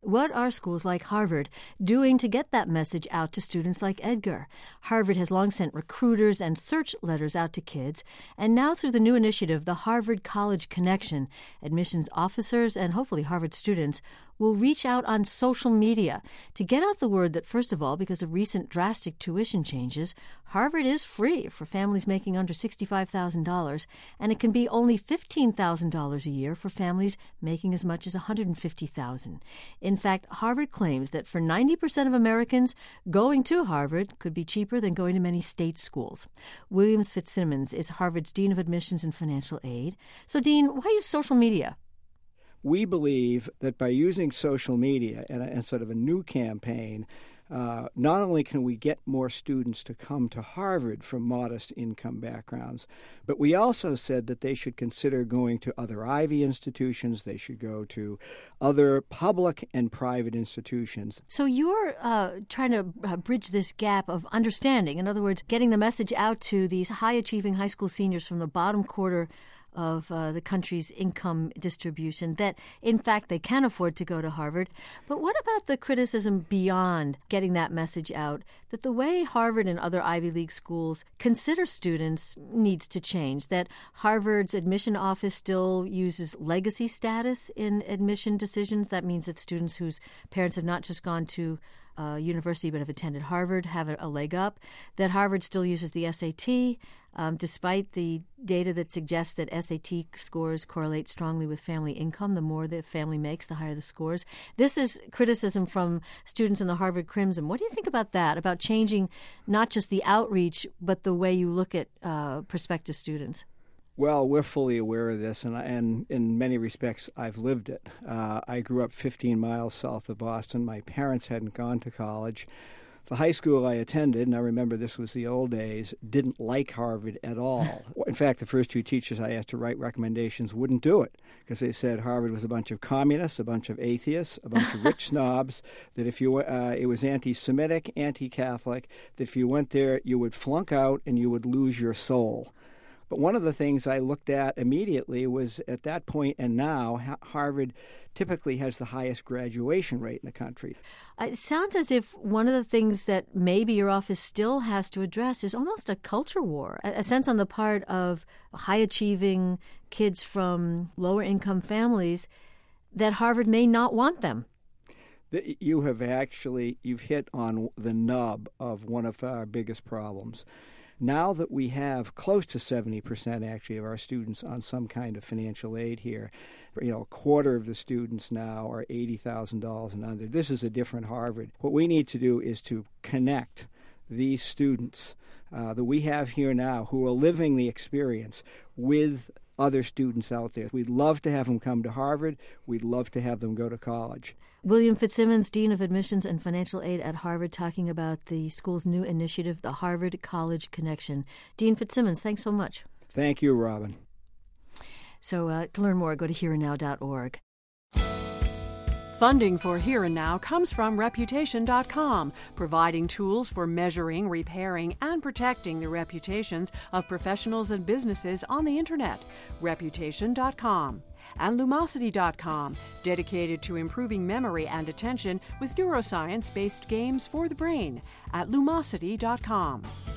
what are schools like Harvard doing to get that message out to students like Edgar? Harvard has long sent recruiters and search letters out to kids, and now through the new initiative, the Harvard College Connection, admissions officers and hopefully Harvard students will reach out on social media to get out the word that, first of all, because of recent drastic tuition changes, Harvard is free for families making under $65,000, and it can be only $15,000 a year for families making as much as $150,000. In fact, Harvard claims that for 90% of Americans, going to Harvard could be cheaper than going to many state schools. Williams Fitzsimmons is Harvard's Dean of Admissions and Financial Aid. So, Dean, why use social media? We believe that by using social media and sort of a new campaign, not only can we get more students to come to Harvard from modest income backgrounds, but we also said that they should consider going to other Ivy institutions. They should go to other public and private institutions. So you're trying to bridge this gap of understanding. In other words, getting the message out to these high-achieving high school seniors from the bottom quarter of the country's income distribution that, in fact, they can afford to go to Harvard. But what about the criticism beyond getting that message out, that the way Harvard and other Ivy League schools consider students needs to change, that Harvard's admission office still uses legacy status in admission decisions? That means that students whose parents have not just gone to university but have attended Harvard have a leg up, that Harvard still uses the SAT, despite the data that suggests that SAT scores correlate strongly with family income. The more the family makes, the higher the scores. This is criticism from students in the Harvard Crimson. What do you think about that, about changing not just the outreach but the way you look at prospective students? Well, we're fully aware of this, and in many respects, I've lived it. I grew up 15 miles south of Boston. My parents hadn't gone to college. The high school I attended, and I remember this was the old days, didn't like Harvard at all. In fact, the first two teachers I asked to write recommendations wouldn't do it because they said Harvard was a bunch of communists, a bunch of atheists, a bunch of rich snobs, that if you it was anti-Semitic, anti-Catholic, that if you went there, you would flunk out and you would lose your soul. But one of the things I looked at immediately was at that point and now, Harvard typically has the highest graduation rate in the country. It sounds as if one of the things that maybe your office still has to address is almost a culture war, a sense on the part of high-achieving kids from lower-income families that Harvard may not want them. You've hit on the nub of one of our biggest problems. Now that we have close to 70% actually of our students on some kind of financial aid here, a quarter of the students now are $80,000 and under. This is a different Harvard. What we need to do is to connect these students that we have here now who are living the experience with other students out there. We'd love to have them come to Harvard. We'd love to have them go to college. William Fitzsimmons, Dean of Admissions and Financial Aid at Harvard, talking about the school's new initiative, the Harvard College Connection. Dean Fitzsimmons, thanks so much. Thank you, Robin. So to learn more, go to hereandnow.org. Funding for Here and Now comes from Reputation.com, providing tools for measuring, repairing, and protecting the reputations of professionals and businesses on the Internet. Reputation.com. And Lumosity.com, dedicated to improving memory and attention with neuroscience-based games for the brain at Lumosity.com.